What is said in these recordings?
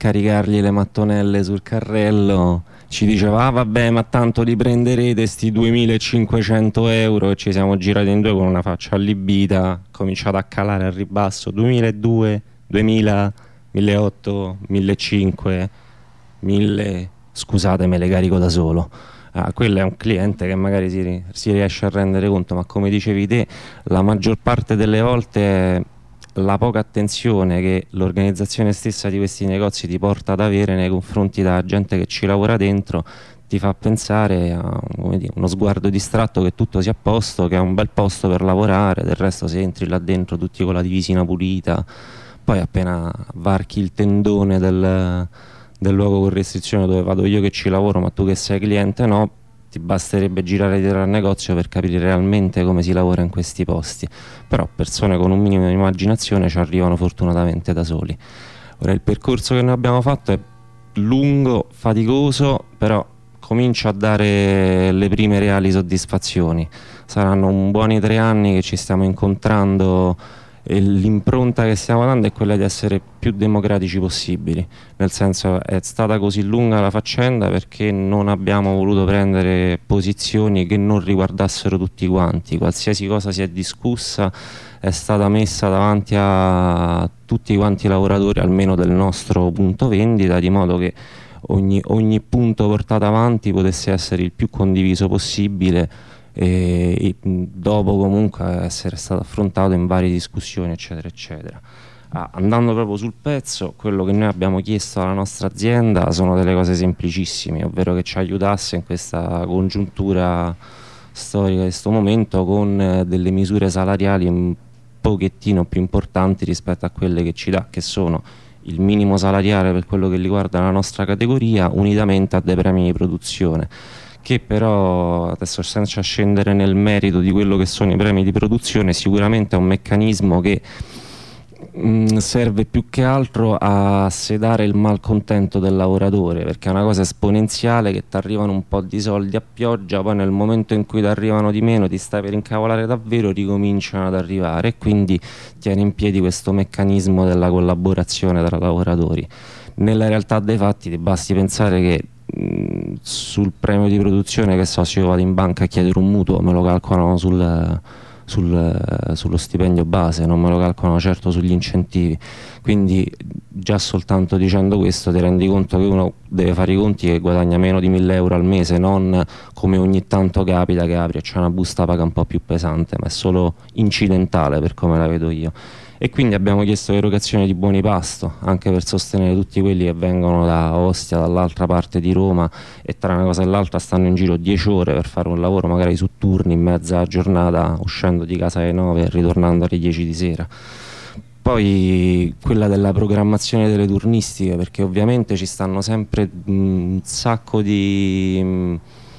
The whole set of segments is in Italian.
caricargli le mattonelle sul carrello, ci diceva: ah, vabbè, ma tanto li prenderete sti 2500 euro, e ci siamo girati in due con una faccia allibita, cominciato a calare al ribasso: 2002, 2000, 1800, 1500, 1000, scusate, me le carico da solo. Ah, quello è un cliente che magari si riesce a rendere conto, ma come dicevi te, la maggior parte delle volte è la poca attenzione che l'organizzazione stessa di questi negozi ti porta ad avere nei confronti della gente che ci lavora dentro, ti fa pensare a, come dire, uno sguardo distratto che tutto sia a posto, che è un bel posto per lavorare, del resto se entri là dentro tutti con la divisina pulita, poi appena varchi il tendone del luogo con restrizione dove vado io che ci lavoro, ma tu che sei cliente no, ti basterebbe girare dietro al negozio per capire realmente come si lavora in questi posti. Però persone con un minimo di immaginazione ci arrivano fortunatamente da soli. Ora, il percorso che noi abbiamo fatto è lungo, faticoso, però comincia a dare le prime reali soddisfazioni. Saranno un buoni 3 anni che ci stiamo incontrando, e l'impronta che stiamo dando è quella di essere più democratici possibili, nel senso, è stata così lunga la faccenda perché non abbiamo voluto prendere posizioni che non riguardassero tutti quanti. Qualsiasi cosa si è discussa è stata messa davanti a tutti quanti i lavoratori, almeno del nostro punto vendita, di modo che ogni punto portato avanti potesse essere il più condiviso possibile, e dopo comunque essere stato affrontato in varie discussioni eccetera eccetera. Andando proprio sul pezzo, quello che noi abbiamo chiesto alla nostra azienda sono delle cose semplicissime, ovvero che ci aiutasse in questa congiuntura storica di questo momento con delle misure salariali un pochettino più importanti rispetto a quelle che ci dà, che sono il minimo salariale per quello che riguarda la nostra categoria, unitamente a dei premi di produzione, che però, adesso senza scendere nel merito di quello che sono i premi di produzione, sicuramente è un meccanismo che serve più che altro a sedare il malcontento del lavoratore, perché è una cosa esponenziale, che ti arrivano un po' di soldi a pioggia, poi nel momento in cui ti arrivano di meno, ti stai per incavolare davvero, ricominciano ad arrivare, e quindi tiene in piedi questo meccanismo della collaborazione tra lavoratori. Nella realtà dei fatti ti basti pensare che sul premio di produzione, che so, se io vado in banca a chiedere un mutuo, me lo calcolano sullo stipendio base, non me lo calcolano certo sugli incentivi. Quindi già soltanto dicendo questo ti rendi conto che uno deve fare i conti che guadagna meno di 1000 euro al mese, non come ogni tanto capita che apri e c'è una busta paga un po' più pesante, ma è solo incidentale per come la vedo io. E quindi abbiamo chiesto l'erogazione di buoni pasto anche per sostenere tutti quelli che vengono da Ostia, dall'altra parte di Roma, e tra una cosa e l'altra stanno in giro 10 ore per fare un lavoro magari su turni, in mezza giornata, uscendo di casa alle 9 e ritornando alle 10 di sera. Poi quella della programmazione delle turnistiche, perché ovviamente ci stanno sempre un sacco di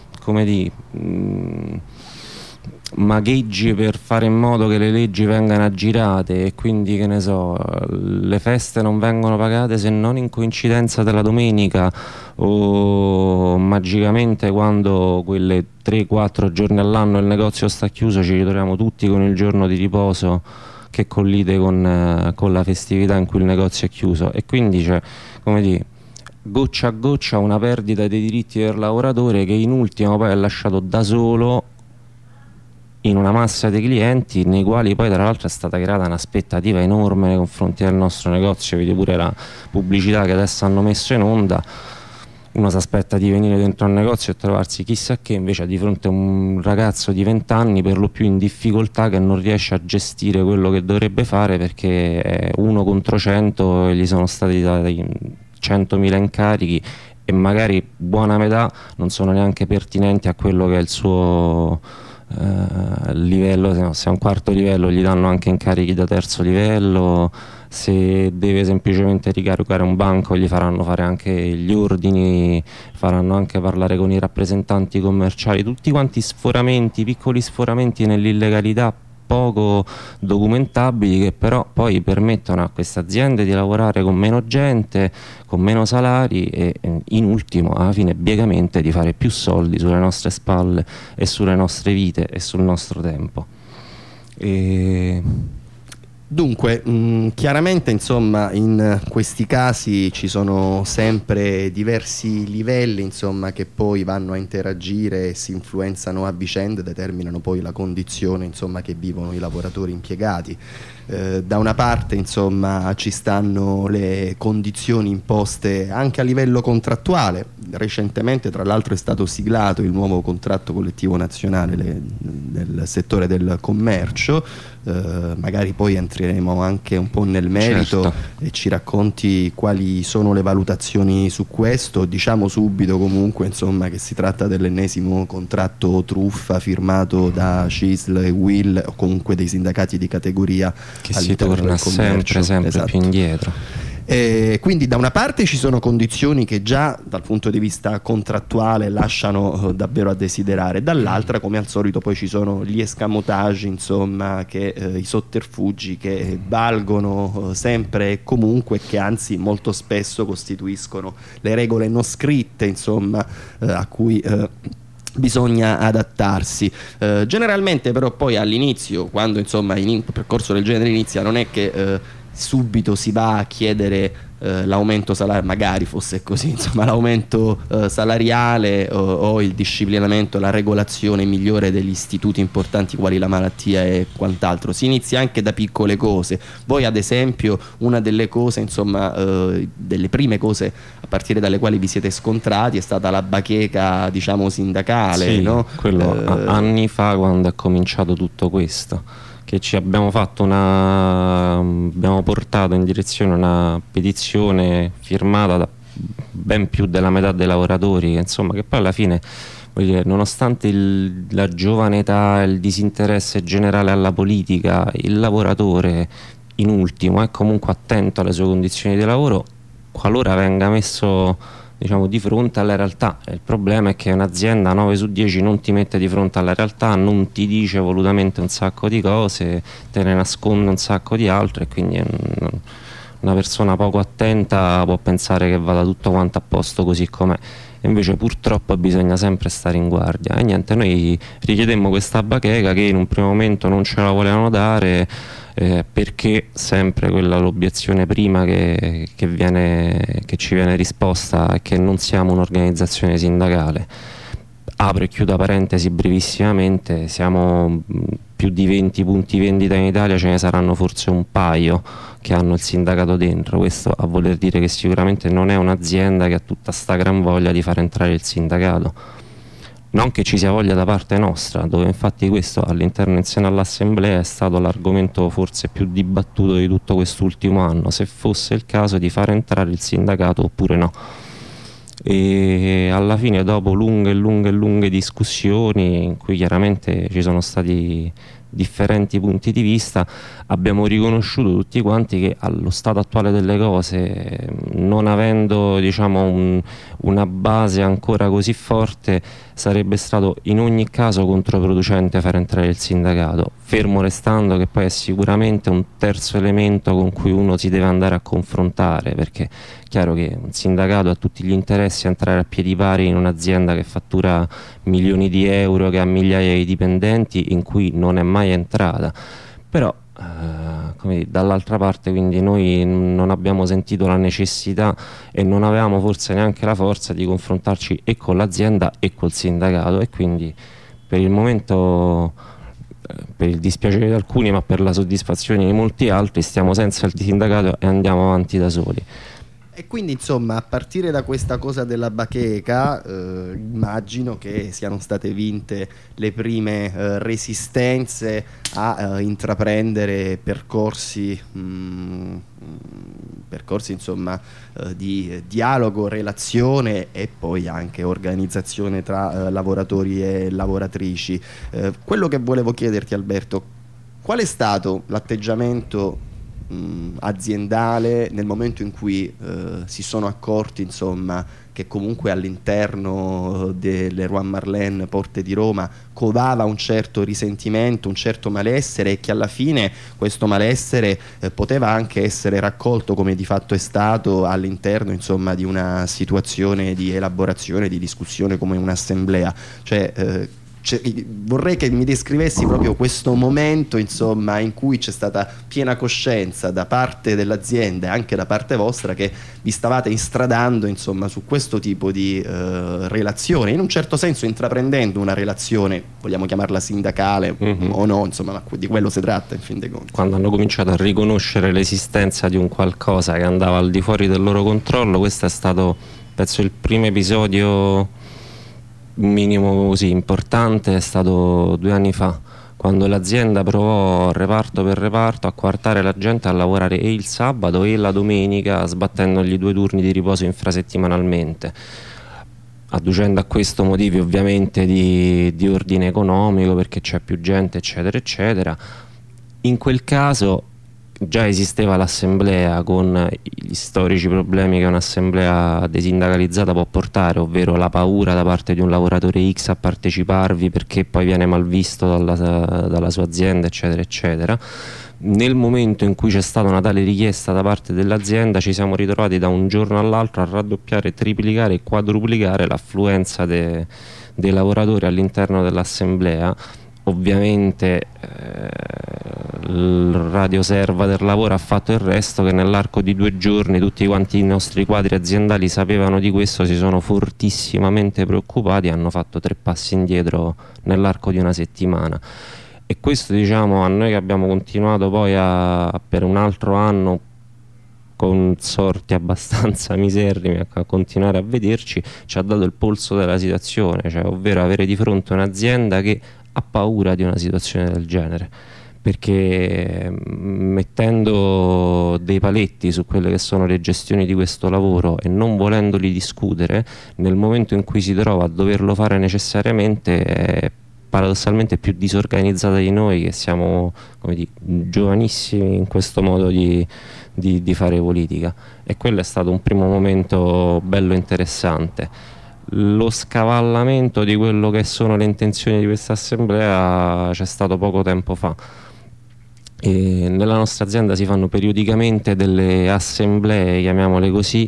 magheggi per fare in modo che le leggi vengano aggirate, e quindi, che ne so, le feste non vengono pagate se non in coincidenza della domenica, o magicamente quando quelle 3-4 giorni all'anno il negozio sta chiuso ci ritroviamo tutti con il giorno di riposo che collide con la festività in cui il negozio è chiuso. E quindi c'è, come dire, goccia a goccia una perdita dei diritti del lavoratore, che in ultimo poi è lasciato da solo in una massa di clienti, nei quali poi tra l'altro è stata creata un'aspettativa enorme nei confronti del nostro negozio. Vedi pure la pubblicità che adesso hanno messo in onda. Uno si aspetta di venire dentro al negozio e trovarsi chissà che, invece di fronte a un ragazzo di 20 anni per lo più in difficoltà, che non riesce a gestire quello che dovrebbe fare, perché è 1 contro 100 e gli sono stati dati 100.000 incarichi, e magari buona metà non sono neanche pertinenti a quello che è il suo livello. Se a un quarto livello gli danno anche incarichi da terzo livello, se deve semplicemente ricaricare un banco gli faranno fare anche gli ordini, faranno anche parlare con i rappresentanti commerciali, tutti quanti sforamenti, piccoli sforamenti nell'illegalità poco documentabili, che però poi permettono a queste aziende di lavorare con meno gente, con meno salari, e in ultimo alla fine biegamente di fare più soldi sulle nostre spalle e sulle nostre vite e sul nostro tempo. E Dunque, chiaramente insomma in questi casi ci sono sempre diversi livelli insomma che poi vanno a interagire e si influenzano a vicenda e determinano poi la condizione insomma che vivono i lavoratori impiegati. Da una parte insomma ci stanno le condizioni imposte anche a livello contrattuale. Recentemente tra l'altro è stato siglato il nuovo contratto collettivo nazionale del settore del commercio. Magari poi entreremo anche un po' nel merito, certo, e ci racconti quali sono le valutazioni su questo. Diciamo subito comunque insomma che si tratta dell'ennesimo contratto truffa firmato da CISL e UIL, o comunque dei sindacati di categoria, che si torna sempre esatto, più indietro. Quindi da una parte ci sono condizioni che già dal punto di vista contrattuale lasciano davvero a desiderare, dall'altra come al solito poi ci sono gli escamotage insomma, i sotterfugi che valgono sempre e comunque, che anzi molto spesso costituiscono le regole non scritte insomma, a cui bisogna adattarsi. Generalmente però poi all'inizio, quando insomma un percorso del genere inizia, non è che subito si va a chiedere l'aumento salariale, magari fosse così, insomma l'aumento salariale o il disciplinamento, la regolazione migliore degli istituti importanti quali la malattia e quant'altro. Si inizia anche da piccole cose. Voi ad esempio una delle cose insomma delle prime cose a partire dalle quali vi siete scontrati è stata la bacheca diciamo sindacale, sì, no? Quello anni fa, quando è cominciato tutto questo, che ci abbiamo portato in direzione una petizione firmata da ben più della metà dei lavoratori, insomma, che poi alla fine, voglio dire, nonostante la giovane età, il disinteresse generale alla politica, il lavoratore in ultimo è comunque attento alle sue condizioni di lavoro qualora venga messo diciamo di fronte alla realtà. Il problema è che un'azienda 9 su 10 non ti mette di fronte alla realtà, non ti dice volutamente un sacco di cose, te ne nasconde un sacco di altre, e quindi una persona poco attenta può pensare che vada tutto quanto a posto così com'è. Invece purtroppo bisogna sempre stare in guardia. E niente, noi richiedemmo questa bacheca che in un primo momento non ce la volevano dare, perché sempre quella l'obiezione prima che ci viene risposta è che non siamo un'organizzazione sindacale. Apro e chiudo parentesi brevissimamente, siamo più di 20 punti vendita in Italia, ce ne saranno forse un paio che hanno il sindacato dentro. Questo a voler dire che sicuramente non è un'azienda che ha tutta sta gran voglia di far entrare il sindacato. Non che ci sia voglia da parte nostra, dove infatti questo all'interno insieme all'assemblea è stato l'argomento forse più dibattuto di tutto quest'ultimo anno, se fosse il caso di far entrare il sindacato oppure no. E alla fine, dopo lunghe discussioni in cui chiaramente ci sono stati differenti punti di vista, abbiamo riconosciuto tutti quanti che allo stato attuale delle cose, non avendo diciamo una base ancora così forte, sarebbe stato in ogni caso controproducente far entrare il sindacato, fermo restando che poi è sicuramente un terzo elemento con cui uno si deve andare a confrontare, perché è chiaro che un sindacato ha tutti gli interessi a entrare a piedi pari in un'azienda che fattura milioni di euro, che ha migliaia di dipendenti, in cui non è mai entrata. Però dall'altra parte quindi noi non abbiamo sentito la necessità e non avevamo forse neanche la forza di confrontarci e con l'azienda e col sindacato, e quindi per il momento, per il dispiacere di alcuni ma per la soddisfazione di molti altri, stiamo senza il sindacato e andiamo avanti da soli. E quindi insomma a partire da questa cosa della bacheca immagino che siano state vinte le prime resistenze a intraprendere percorsi insomma di dialogo, relazione e poi anche organizzazione tra lavoratori e lavoratrici. Quello che volevo chiederti, Alberto, qual è stato l'atteggiamento aziendale nel momento in cui si sono accorti insomma che comunque all'interno delle Leroy Merlin Porte di Roma covava un certo risentimento, un certo malessere, e che alla fine questo malessere poteva anche essere raccolto, come di fatto è stato, all'interno insomma di una situazione di elaborazione, di discussione come un'assemblea. Cioè vorrei che mi descrivessi proprio questo momento, insomma, in cui c'è stata piena coscienza da parte dell'azienda e anche da parte vostra che vi stavate instradando, insomma, su questo tipo di relazione, in un certo senso intraprendendo una relazione, vogliamo chiamarla sindacale o no, insomma, ma di quello si tratta in fin dei conti. Quando hanno cominciato a riconoscere l'esistenza di un qualcosa che andava al di fuori del loro controllo, questo è stato, penso, il primo episodio minimo così importante, è stato 2 anni fa, quando l'azienda provò reparto per reparto a coartare la gente a lavorare e il sabato e la domenica, sbattendogli 2 turni di riposo infrasettimanalmente, adducendo a questo motivi ovviamente di ordine economico, perché c'è più gente eccetera eccetera. In quel caso già esisteva l'assemblea con gli storici problemi che un'assemblea desindacalizzata può portare, ovvero la paura da parte di un lavoratore X a parteciparvi perché poi viene mal visto dalla sua azienda eccetera eccetera. Nel momento in cui c'è stata una tale richiesta da parte dell'azienda, ci siamo ritrovati da un giorno all'altro a raddoppiare, triplicare e quadruplicare l'affluenza dei lavoratori all'interno dell'assemblea. Ovviamente il radioserva del lavoro ha fatto il resto, che nell'arco di 2 giorni tutti quanti i nostri quadri aziendali sapevano di questo, si sono fortissimamente preoccupati e hanno fatto 3 passi indietro nell'arco di una settimana. E questo, diciamo, a noi che abbiamo continuato poi per un altro anno con sorti abbastanza miserrime a continuare a vederci, ci ha dato il polso della situazione, cioè ovvero avere di fronte un'azienda che ha paura di una situazione del genere, perché mettendo dei paletti su quelle che sono le gestioni di questo lavoro e non volendoli discutere, nel momento in cui si trova a doverlo fare necessariamente, è paradossalmente più disorganizzata di noi, che siamo, come dire, giovanissimi in questo modo di fare politica. E quello è stato un primo momento bello interessante. Lo scavallamento di quello che sono le intenzioni di questa assemblea c'è stato poco tempo fa. E nella nostra azienda si fanno periodicamente delle assemblee, chiamiamole così,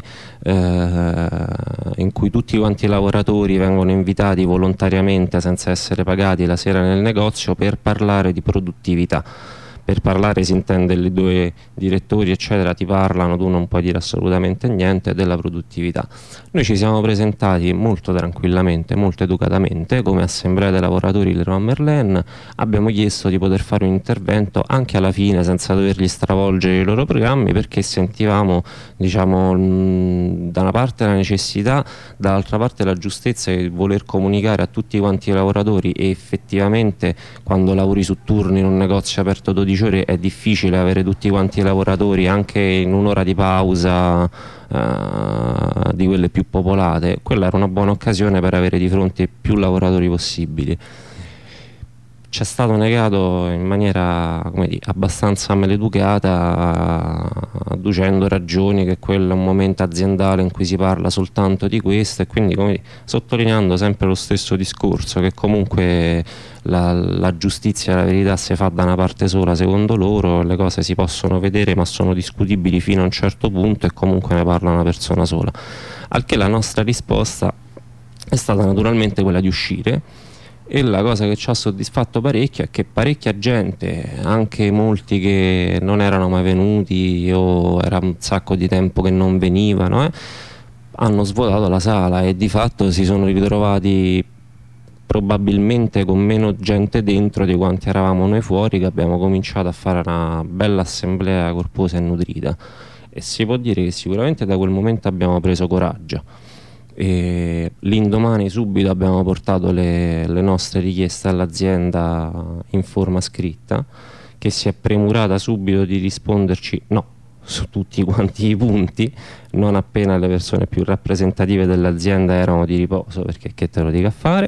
in cui tutti quanti i lavoratori vengono invitati volontariamente, senza essere pagati, la sera nel negozio per parlare di produttività. Per parlare si intende, i 2 direttori eccetera ti parlano, tu non puoi dire assolutamente niente, della produttività. Noi ci siamo presentati molto tranquillamente, molto educatamente, come assemblea dei lavoratori Leroy Merlin, abbiamo chiesto di poter fare un intervento anche alla fine senza dovergli stravolgere i loro programmi, perché sentivamo, diciamo, da una parte la necessità, dall'altra parte la giustezza di voler comunicare a tutti quanti i lavoratori. E effettivamente quando lavori su turno in un negozio aperto 12 ore è difficile avere tutti quanti i lavoratori anche in un'ora di pausa di quelle più popolate. Quella era una buona occasione per avere di fronte più lavoratori possibili. Ci è stato negato in maniera, come dire, abbastanza maleducata, adducendo ragioni che quello è un momento aziendale in cui si parla soltanto di questo, e quindi, come dire, sottolineando sempre lo stesso discorso, che comunque la giustizia e la verità si fa da una parte sola, secondo loro. Le cose si possono vedere ma sono discutibili fino a un certo punto, e comunque ne parla una persona sola. Al che la nostra risposta è stata naturalmente quella di uscire. E la cosa che ci ha soddisfatto parecchio è che parecchia gente, anche molti che non erano mai venuti o era un sacco di tempo che non venivano, hanno svuotato la sala e di fatto si sono ritrovati probabilmente con meno gente dentro di quanti eravamo noi fuori, che abbiamo cominciato a fare una bella assemblea corposa e nutrita. E si può dire che sicuramente da quel momento abbiamo preso coraggio. E l'indomani subito abbiamo portato le nostre richieste all'azienda in forma scritta, che si è premurata subito di risponderci no su tutti quanti i punti, non appena le persone più rappresentative dell'azienda erano di riposo, perché che te lo dica a fare.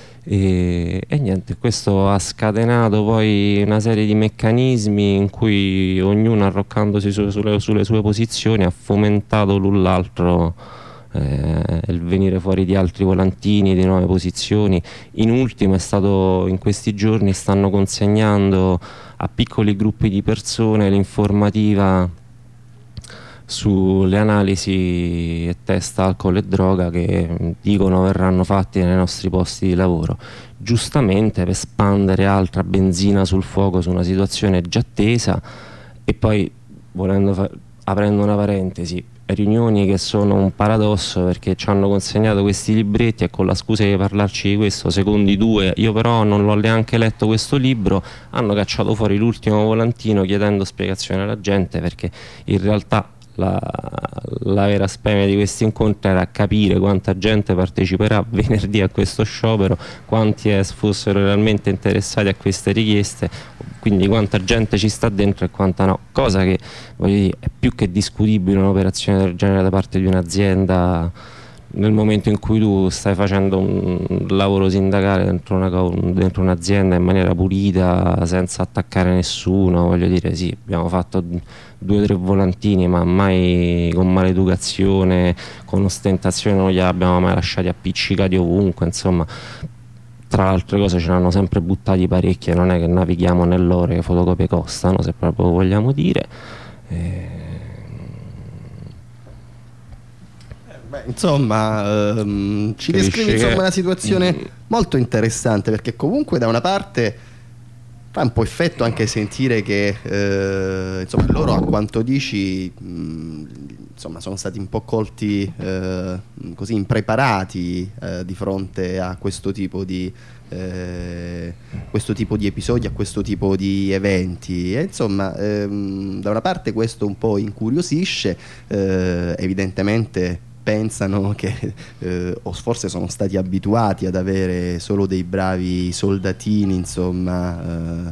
E niente, questo ha scatenato poi una serie di meccanismi in cui ognuno, arroccandosi sulle sue posizioni, ha fomentato l'un l'altro, il venire fuori di altri volantini, di nuove posizioni. In ultimo è stato, in questi giorni stanno consegnando a piccoli gruppi di persone l'informativa sulle analisi e test alcol e droga che dicono verranno fatti nei nostri posti di lavoro, giustamente per spandere altra benzina sul fuoco su una situazione già tesa. E poi, aprendo una parentesi, riunioni che sono un paradosso, perché ci hanno consegnato questi libretti e con la scusa di parlarci di questo, secondo i due, io però non l'ho neanche letto questo libro, hanno cacciato fuori l'ultimo volantino chiedendo spiegazioni alla gente, perché in realtà la vera speme di questi incontri era capire quanta gente parteciperà venerdì a questo sciopero, quanti fossero realmente interessati a queste richieste, quindi quanta gente ci sta dentro e quanta no, cosa che, voglio dire, è più che discutibile un'operazione del genere da parte di un'azienda nel momento in cui tu stai facendo un lavoro sindacale dentro un'azienda in maniera pulita, senza attaccare nessuno. Voglio dire, sì, abbiamo fatto 2 o 3 volantini, ma mai con maleducazione, con ostentazione, non li abbiamo mai lasciati appiccicati ovunque, insomma. Tra le altre cose ce l'hanno sempre buttati parecchie, non è che navighiamo nell'oro, che fotocopie costano, se proprio vogliamo dire. Insomma, ci descrive insomma una situazione molto interessante, perché comunque da una parte fa un po' effetto anche sentire che insomma loro, a quanto dici, insomma sono stati un po' colti così impreparati di fronte a questo tipo di episodi, a questo tipo di eventi, e insomma da una parte questo un po' incuriosisce, evidentemente pensano che o forse sono stati abituati ad avere solo dei bravi soldatini, insomma,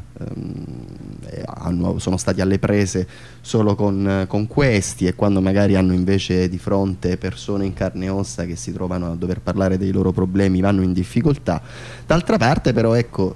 sono stati alle prese solo con questi, e quando magari hanno invece di fronte persone in carne e ossa che si trovano a dover parlare dei loro problemi, vanno in difficoltà. D'altra parte però, ecco,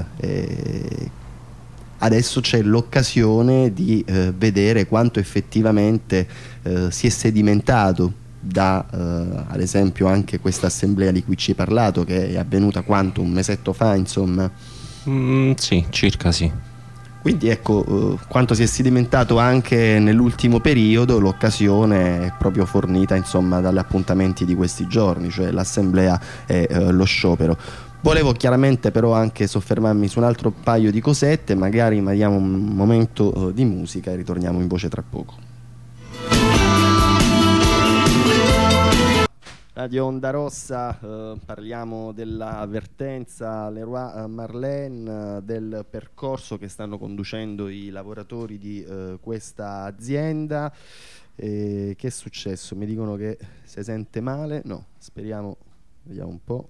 adesso c'è l'occasione di vedere quanto effettivamente si è sedimentato ad esempio anche questa assemblea di cui ci hai parlato, che è avvenuta quanto, un mesetto fa, insomma? Sì, circa sì. Quindi ecco, quanto si è sedimentato anche nell'ultimo periodo. L'occasione è proprio fornita, insomma, dagli appuntamenti di questi giorni, cioè l'assemblea e lo sciopero. Volevo chiaramente però anche soffermarmi su un altro paio di cosette, magari diamo un momento di musica e ritorniamo in voce tra poco. Radio Onda Rossa, parliamo dell'avvertenza Leroy Merlin, del percorso che stanno conducendo i lavoratori di questa azienda. Che è successo? Mi dicono che si sente male. No, speriamo, vediamo un po'.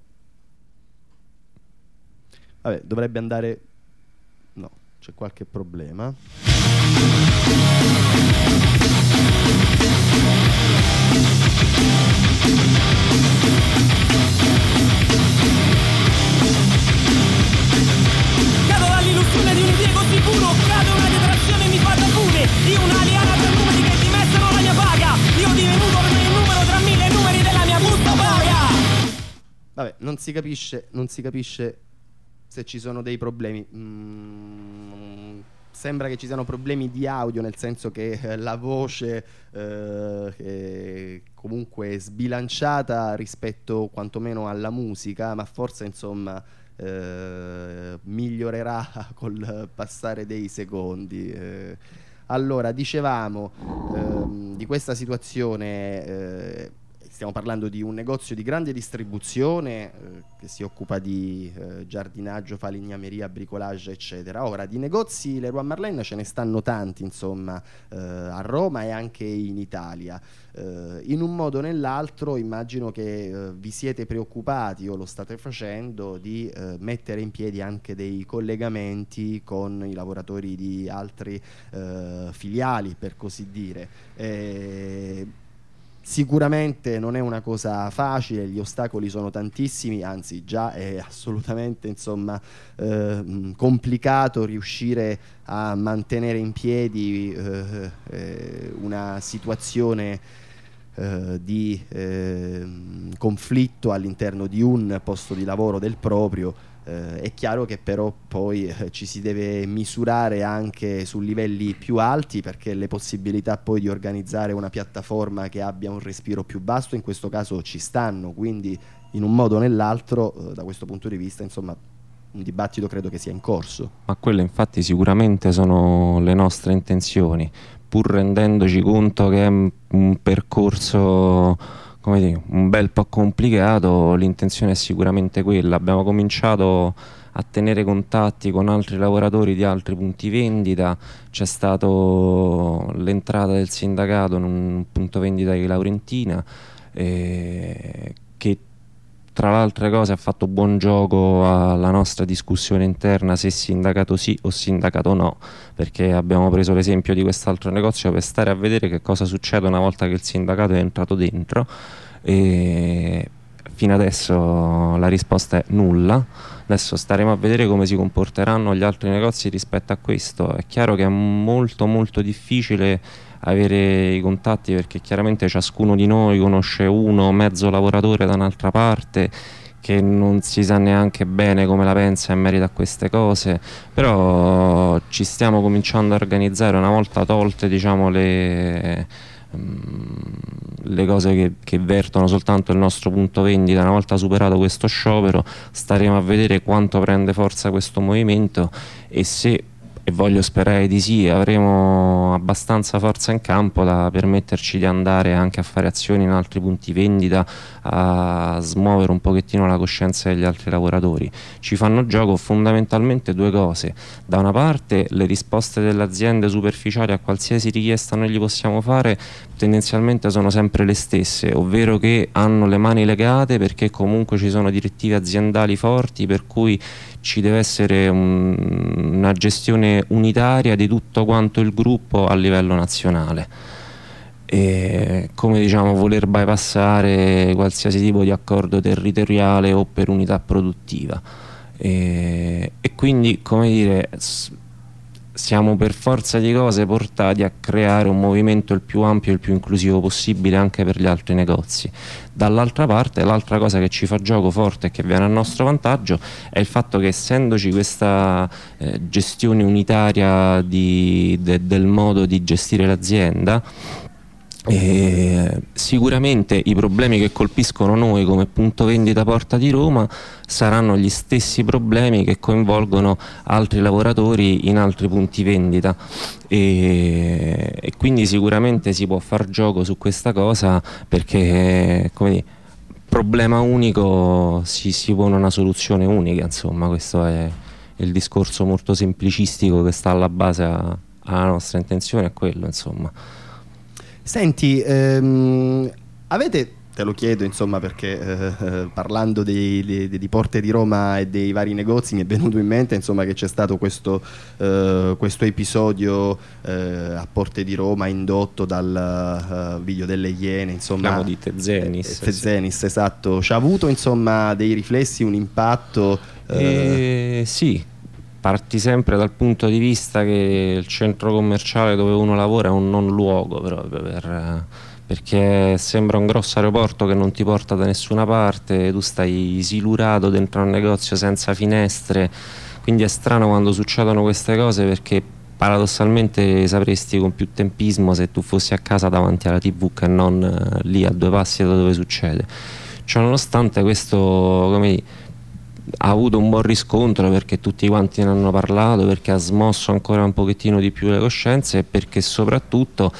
Vabbè, dovrebbe andare. No, c'è qualche problema. Cado dall'illusione di un impiego sicuro, cade una detrazione, mi fa da pure di una liana per numeri che dimettano la mia paga. Io divenuto per me il numero tra 1000 numeri della mia busta paga. Vabbè, non si capisce se ci sono dei problemi. Sembra che ci siano problemi di audio, nel senso che la voce è comunque sbilanciata rispetto quantomeno alla musica, ma forse insomma migliorerà col passare dei secondi. Allora, dicevamo di questa situazione. Stiamo parlando di un negozio di grande distribuzione che si occupa di giardinaggio, falegnameria, bricolage, eccetera. Ora, di negozi Leroy Merlin ce ne stanno tanti, insomma, a Roma e anche in Italia. In un modo o nell'altro immagino che vi siete preoccupati, o lo state facendo, di mettere in piedi anche dei collegamenti con i lavoratori di altri filiali, per così dire. Sicuramente non è una cosa facile, gli ostacoli sono tantissimi, anzi già è assolutamente, insomma, complicato riuscire a mantenere in piedi una situazione di conflitto all'interno di un posto di lavoro del proprio, È chiaro che però poi ci si deve misurare anche su livelli più alti, perché le possibilità poi di organizzare una piattaforma che abbia un respiro più vasto in questo caso ci stanno, quindi in un modo o nell'altro da questo punto di vista insomma un dibattito credo che sia in corso. Ma quelle infatti sicuramente sono le nostre intenzioni, pur rendendoci conto che è un percorso, come dire, un bel po' complicato. L'intenzione è sicuramente quella. Abbiamo cominciato a tenere contatti con altri lavoratori di altri punti vendita, c'è stato l'entrata del sindacato in un punto vendita di Laurentina che tra le altre cose ha fatto buon gioco alla nostra discussione interna se sindacato sì o sindacato no, perché abbiamo preso l'esempio di quest'altro negozio per stare a vedere che cosa succede una volta che il sindacato è entrato dentro, e fino adesso la risposta è nulla. Adesso staremo a vedere come si comporteranno gli altri negozi rispetto a questo. È chiaro che è molto molto difficile avere i contatti, perché chiaramente ciascuno di noi conosce uno, mezzo lavoratore da un'altra parte, che non si sa neanche bene come la pensa in merito a queste cose, però ci stiamo cominciando a organizzare una volta tolte, diciamo, le cose che vertono soltanto il nostro punto vendita. Una volta superato questo sciopero staremo a vedere quanto prende forza questo movimento e se, e voglio sperare di sì, avremo abbastanza forza in campo da permetterci di andare anche a fare azioni in altri punti vendita, a smuovere un pochettino la coscienza degli altri lavoratori. Ci fanno gioco fondamentalmente due cose: da una parte le risposte delle aziende superficiali a qualsiasi richiesta noi gli possiamo fare tendenzialmente sono sempre le stesse, ovvero che hanno le mani legate perché comunque ci sono direttive aziendali forti, per cui ci deve essere una gestione unitaria di tutto quanto il gruppo a livello nazionale, e come diciamo voler bypassare qualsiasi tipo di accordo territoriale o per unità produttiva, e quindi, come dire, siamo per forza di cose portati a creare un movimento il più ampio e il più inclusivo possibile anche per gli altri negozi. Dall'altra parte, l'altra cosa che ci fa gioco forte e che viene a nostro vantaggio è il fatto che, essendoci questa gestione unitaria del modo di gestire l'azienda, sicuramente i problemi che colpiscono noi come punto vendita Porta di Roma saranno gli stessi problemi che coinvolgono altri lavoratori in altri punti vendita, e quindi sicuramente si può far gioco su questa cosa, perché, come dire, problema unico si pone una soluzione unica. Insomma, questo è il discorso molto semplicistico che sta alla base alla nostra intenzione, è quello, insomma. Senti, avete, te lo chiedo insomma perché parlando di Porte di Roma e dei vari negozi mi è venuto in mente insomma che c'è stato questo episodio a Porte di Roma indotto dal video delle Iene, insomma, di Tezenis, Tezenis, sì. Esatto, c'ha avuto insomma dei riflessi, un impatto? Sì, parti sempre dal punto di vista che il centro commerciale dove uno lavora è un non luogo proprio, perché sembra un grosso aeroporto che non ti porta da nessuna parte, tu stai silurato dentro un negozio senza finestre, quindi è strano quando succedono queste cose, perché paradossalmente sapresti con più tempismo se tu fossi a casa davanti alla TV che non lì a due passi da dove succede. Ciononostante questo, come dire, ha avuto un buon riscontro perché tutti quanti ne hanno parlato, perché ha smosso ancora un pochettino di più le coscienze e perché soprattutto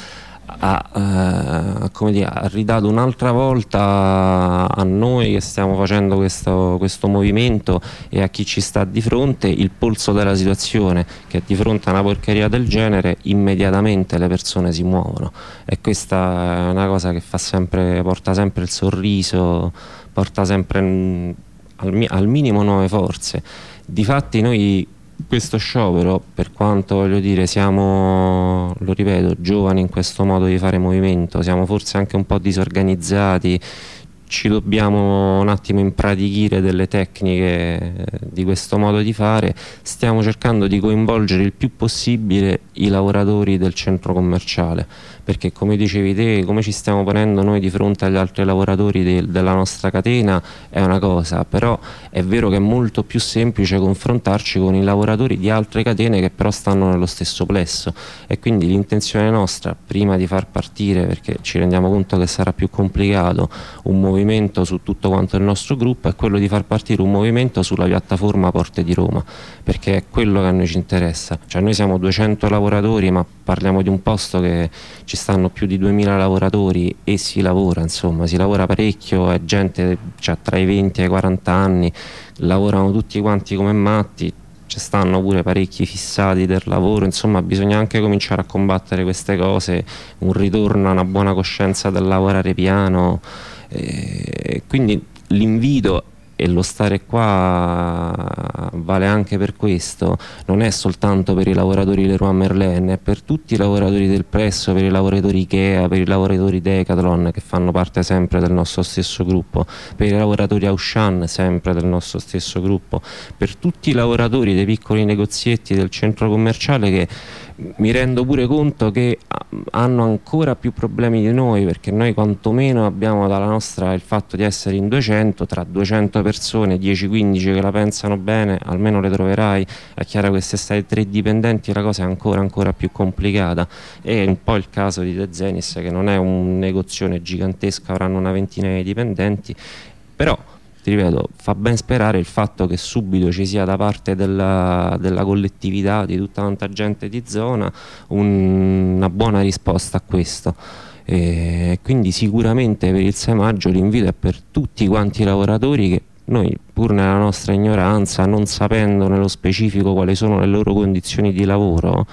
ha ridato un'altra volta a noi che stiamo facendo questo movimento e a chi ci sta di fronte il polso della situazione, che di fronte a una porcheria del genere immediatamente le persone si muovono, e questa è una cosa che porta sempre il sorriso, porta sempre al minimo nuove forze. Difatti noi questo sciopero, per quanto, voglio dire, siamo, lo ripeto, giovani in questo modo di fare movimento, siamo forse anche un po' disorganizzati, ci dobbiamo un attimo impratichire delle tecniche di questo modo di fare, stiamo cercando di coinvolgere il più possibile i lavoratori del centro commerciale, perché come dicevi te, come ci stiamo ponendo noi di fronte agli altri lavoratori della nostra catena è una cosa, però è vero che è molto più semplice confrontarci con i lavoratori di altre catene che però stanno nello stesso plesso, e quindi l'intenzione nostra, prima di far partire, perché ci rendiamo conto che sarà più complicato, un movimento su tutto quanto il nostro gruppo, è quello di far partire un movimento sulla piattaforma Porte di Roma, perché è quello che a noi ci interessa. Cioè noi siamo 200 lavoratori, ma parliamo di un posto che ci stanno più di 2000 lavoratori e si lavora, insomma, si lavora parecchio, è gente, cioè, tra i 20 e i 40 anni, lavorano tutti quanti come matti, ci stanno pure parecchi fissati del lavoro, insomma bisogna anche cominciare a combattere queste cose, un ritorno a una buona coscienza del lavorare piano, quindi l'invito e lo stare qua vale anche per questo, non è soltanto per i lavoratori Leroy Merlin, è per tutti i lavoratori del Presso, per i lavoratori Ikea, per i lavoratori Decathlon che fanno parte sempre del nostro stesso gruppo, per i lavoratori Auchan sempre del nostro stesso gruppo, per tutti i lavoratori dei piccoli negozietti del centro commerciale che mi rendo pure conto che hanno ancora più problemi di noi, perché noi quantomeno abbiamo dalla nostra il fatto di essere in 200, tra 200 persone 10-15 che la pensano bene almeno le troverai. È chiaro che se stai 3 dipendenti la cosa è ancora più complicata, e un po' il caso di De Zenis, che non è un negozione gigantesco, avranno una ventina di dipendenti, però ti ripeto, fa ben sperare il fatto che subito ci sia da parte della collettività, di tutta tanta gente di zona, una buona risposta a questo. Quindi sicuramente per il 6 maggio l'invito è per tutti quanti i lavoratori che noi, pur nella nostra ignoranza, non sapendo nello specifico quali sono le loro condizioni di lavoro,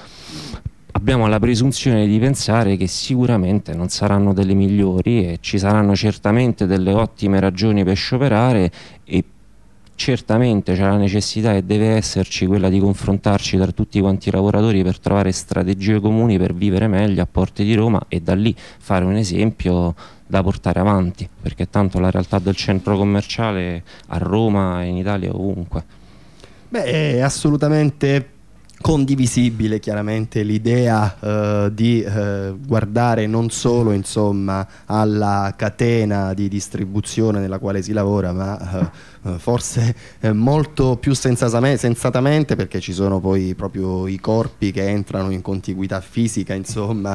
abbiamo la presunzione di pensare che sicuramente non saranno delle migliori, e ci saranno certamente delle ottime ragioni per scioperare, e certamente c'è la necessità, e deve esserci, quella di confrontarci tra tutti quanti i lavoratori per trovare strategie comuni per vivere meglio a Porte di Roma, e da lì fare un esempio da portare avanti, perché tanto la realtà del centro commerciale a Roma, in Italia, ovunque. Beh, è assolutamente condivisibile chiaramente l'idea di guardare non solo, insomma, alla catena di distribuzione nella quale si lavora, ma forse molto più sensatamente, perché ci sono poi proprio i corpi che entrano in contiguità fisica, insomma,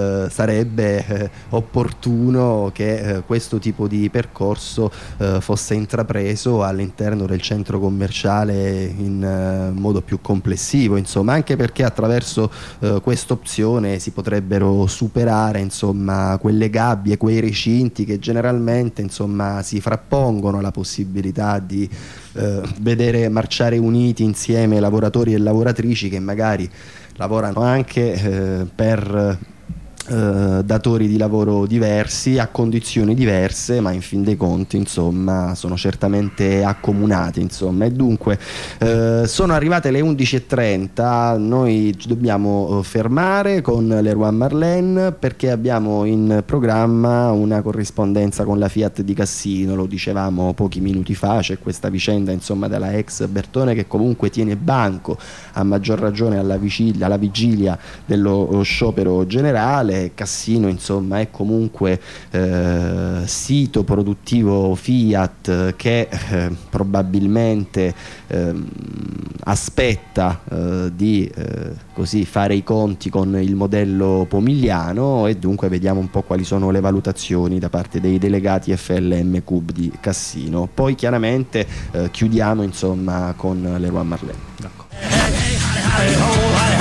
sarebbe opportuno che questo tipo di percorso fosse intrapreso all'interno del centro commerciale in modo più complessivo, insomma, anche perché attraverso questa opzione si potrebbero superare, insomma, quelle gabbie, quei recinti che generalmente, insomma, si frappongono alla possibilità di vedere marciare uniti insieme lavoratori e lavoratrici che magari lavorano anche per datori di lavoro diversi, a condizioni diverse, ma in fin dei conti, insomma, sono certamente accomunati, insomma. E dunque sono arrivate le 11:30, noi ci dobbiamo fermare con Leroy Merlin perché abbiamo in programma una corrispondenza con la Fiat di Cassino. Lo dicevamo pochi minuti fa, c'è questa vicenda, insomma, della ex Bertone che comunque tiene banco, a maggior ragione alla vigilia dello sciopero generale. Cassino, insomma, è comunque sito produttivo Fiat che probabilmente aspetta di così fare i conti con il modello Pomigliano, e dunque vediamo un po' quali sono le valutazioni da parte dei delegati FLM Cub di Cassino. Poi chiaramente chiudiamo, insomma, con Leroy Merlin. Hey, hey, hey, hey, ho, hey.